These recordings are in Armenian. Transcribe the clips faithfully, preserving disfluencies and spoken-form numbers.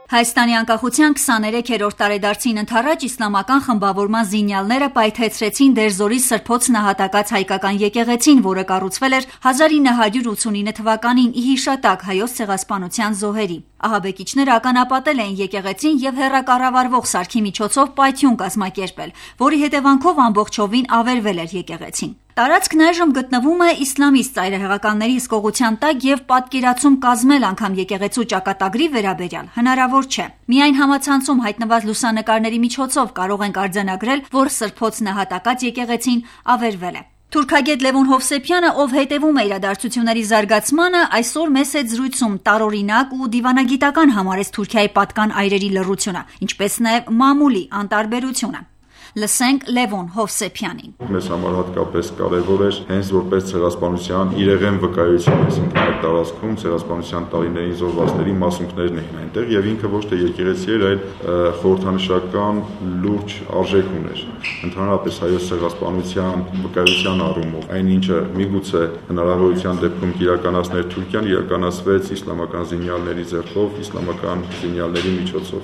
Հայաստանի անկախության քսաներեքերորդ տարեդարձին ընդառաջ իսլամական խմբավորման զինյալները պայթեցրեցին Դերձորի Սրբոց նահատակած հայկական եկեղեցին, որը կառուցվել էր հազար ինը հարյուր ութսունինը թվականին ի հիշատակ հայոց ցեղասպանության զոհերի։ Ահաբեկիչները ականապատել էին եկեղեցին եւ հեռակառավարվող սարքի միջոցով պայթյուն կազմակերպել, որի հետևանքով ամբողջովին ավերվել էր եկեղեցին։ Տարածքն այժմ գտնվում է իսլամիստ ծայրահեղականների հսկողության տակ եւ պատկերացում կազմել անգամ եկեղեցու ճակատագրի վերաբերյալ հնարավոր չէ։ Միայն համացանցում հայտնված լուսանկարների միջոցով կարող ենք արձանագրել, որ Սրբոց նահատակած եկեղեցին ավերվել է։ Թուրքագետ Լևոն Հովսեփյանը, ով հետևում է իրադարձությունների զարգացմանը, այսօր մեծ հետ զրույցում տարօրինակ ու դիվանագիտական համարեց Թուրքիայի պատկան այրերի լռությունը, ինչպես նաև մամուլի անտարբերությունը։ Լսենք Լևոն Հովսեփյանին։ Մեզ համար հատկապես կարևոր էր հենց որպես ցեղասպանության իրեղեն վկայություն, այսինքն այդ տարածքում ցեղասպանության տարիներին զոհվածների մասունքներն էին այնտեղ եւ ինքը ոչ թե եկեղեցի էր, այլ խորհրդանշական լուրջ արժեք ուներ։ Ընդհանրապես հայոց ցեղասպանության վկայության առումով այն ինչը միգուցե հնարավորության դեպքում իրականացներ Թուրքիան, իրականացվեց իսլամական զինյալների ձեռքով, իսլամական զինյալների միջոցով։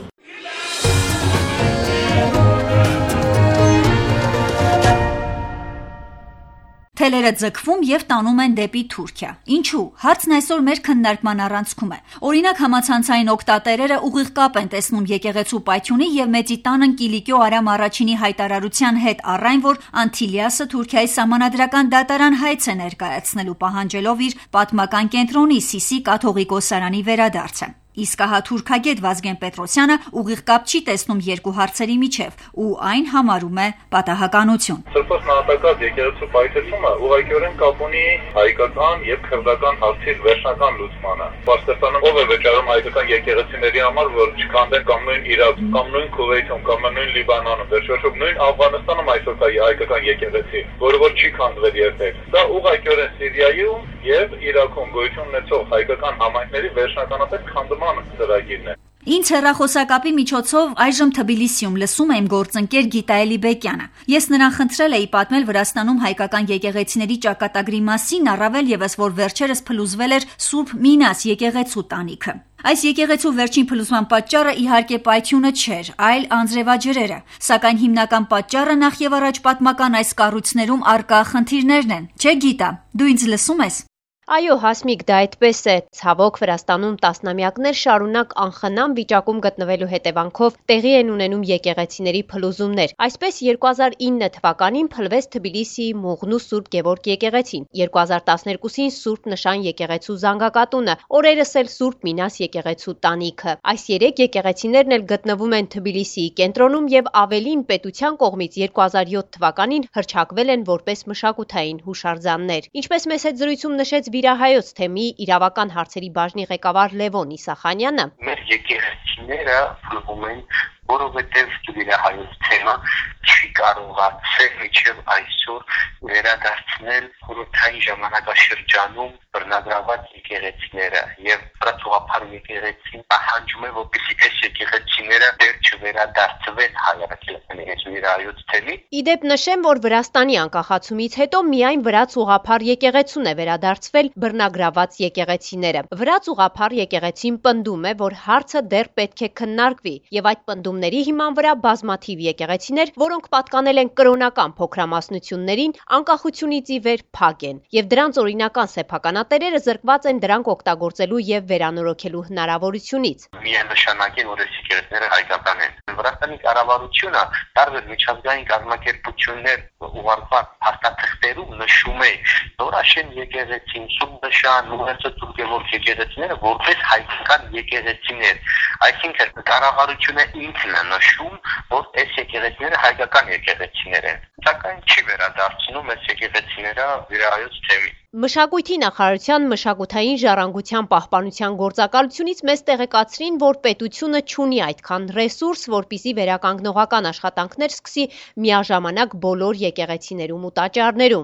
Թելերը ձգվում եւ տանում են դեպի Թուրքիա։ Ինչու՞։ Հարցն այսօր մեր քննարկման առանցքում է։ Օրինակ համացանցային օգտատերերը ուղիղ կապ են տեսնում եկեղեցու պայթյունի եւ Մեծի տանն Կիլիկիո Արամ առաջինի հայտարարության հետ, առ այն, որ Անտիլիասը Թուրքիայի սահմանադրական դատարան հայց է ներկայացնելու պահանջելով իր պատմական կենտրոնի Սիսի կաթողիկոսարանի վերադարձը։ Իսկ ահա թուրքագետ Վազգեն Պետրոսյանը ուղիղ կապ չի տեսնում երկու հարցերի միջև ու այն համարում է պատահականություն։ Սրբոց նահատակած եկեղեցու պայթեցումը ուղղակիորեն կապ ունի հայկական եւ քրդական հարցի վերջնական լուծմանը։ Պարսկաստանում ով է վճարում հայկական եկեղեցիների համար, որ չքանդեն կամ նույն Իրաք, կամ նույն Քուվեյթում, կամ նույն Լիբանանում, վերջերս նույն Աֆղանստանում այսօր կա հայկական եկեղեցի, որը որ չի քանդվել երբեք։ Դա ուղղակիորեն Սիրիայում եւ Իրաքում գոյություն ունեցող հայկական համայնքների վերջնականապես քանդման ծրագիրն է։ Ինձ հեռախոսակապի միջոցով այժմ Թբիլիսիում լսում է իմ գործընկեր Գիտա Էլիբեկյանը։ Ես նրան խնդրել էի պատմել Վրաստանում հայկական եկեղեցիների ճակատագրի մասին, առավել եւս որ վերջերս փլուզվել էր Սուրբ Մինաս եկեղեցու տանիքը։ Այս եկեղեցու վերջին փլուզման պատճառը իհարկե պայթյունը չէր, այլ անձրևաջրերը, սակայն հիմնական պատճառը նախ եւ առաջ պատմական այս կառույցներում առկա խնդիրներն են։ Չէ՞ Գիտա, դու ինձ լսում ես։ Այո, Հասմիկ, դա այդպես է։ Ցավոք Վրաստանում տասնամյակներ շարունակ անխնամ վիճակում գտնվելու հետևանքով տեղի են ունենում եկեղեցիների փլուզումներ։ Այսպես երկու հազար ինը թվականին փլվեց Թբիլիսիի Մուղնու Սուրբ Գևորգ եկեղեցին, երկու հազար տասներկուսին Սուրբ Նշան եկեղեցու Զանգակատունը, օրերս էլ Սուրբ Մինաս եկեղեցու տանիքը։ Այս երեք եկեղեցիներն էլ գտնվում են Թբիլիսիի կենտրոնում եւ ավելին պետության կողմից երկու հազար յոթ թվականին հռչակվել են որպես մշակութային հուշարձաններ։ Ինչպես մեծ հետ զրույցում նշեց Վիրահայոց թեմի իրավական հարցերի բաժնի ղեկավար Լևոն Իսախանյանը, մեր եկեղեցիները փլվում են, որովհետև Վիրահայոց թեմը չի կարողացել մինչև այսօր վերադարձնել խորհրդային ժամանակաշրջանում բռնագրաված եկեղեցիները եւ վրացուղափար եկեղեցին պահանջում է, որպեսզի այս եկեղեցիները դեռ չվերադարձվեն հայրաքելքների Վիրահայոց թեմի։ Իդեպ նշեմ, որ Վրաստանի անկախացումից հետո միայն վրացուղափար եկեղեցուն է վերադարձվել բռնագրաված եկեղեցիները։ Վրացուղափար եկեղեցին պնդում է, որ հարցը դեռ պետք է քննարկվի եւ այդ պնդումների հիման վրա բազմաթիվ եկեղեցիներ, որոնք պատկանել են կրոնական փոքրամասնություններին, անկախությունից ի վեր փակ են եւ դրանց օրինական սեփականատերերը զրկված են դրանք օգտագործելու եւ վերանորոգելու հնարավորությունից։ Միանշանակ է, որ այս եկեղեցիները հայկական են։ Վրաստանի կառավարությունը տարբեր միջազգային կազմակերպություններ ուղարկված փաստաթղթերում նշում է Նորաշեն եկեղեցին, Սուրբ Նշան, Մուղնու Սուրբ Գևորգ եկեղեցիները որպես հայկական եկեղեցիներ։ Այսինքն կառավարությունը ինքն է նշում, որ այս եկեղեցիները հայկական եկեղեցիներ են, սակայն չի վերադարձնում այս եկեղեցիները Վիրահայոց թեմին։ Մշակույթի նախարարության մշակութային ժառանգության պահպանության գործակալությունից մեզ տեղեկացրին, որ պետությունը չունի այդքան ռեսուրս, որպեսզի վերականգնողական աշխատանքներ սկսի միաժամանակ բոլոր եկեղեցիներում ու տաճարներում։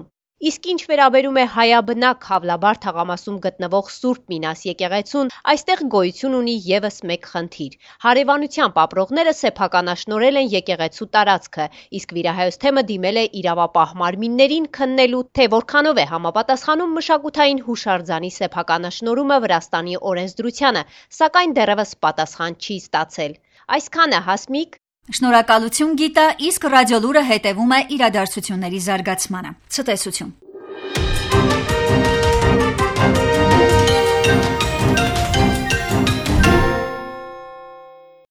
Իսկ ինչ վերաբերում է հայաբնակ Խավլաբար թաղամասում գտնվող Սուրբ Մինաս եկեղեցուն, այստեղ գոյություն ունի ևս մեկ խնդիր։ Հարևանությամբ ապրողները սեփականաշնորհել են եկեղեցու տարածքը, իսկ վիրահայոց թեմը դիմել է իրավապահ մարմիններին քննելու, թե որքանով է համապատասխանում մշակութային հուշարձանի սեփականաշնորհումը Վրաստանի օրենսդրությանը, սակայն դեռևս պատասխան չի ստացել։ Այսքանը, Հասմիկ։ Շնորհակալություն Գիտա, իսկ Ռադիոլուրը հետևում է իրադարձությունների զարգացմանը։ Ցտեսություն։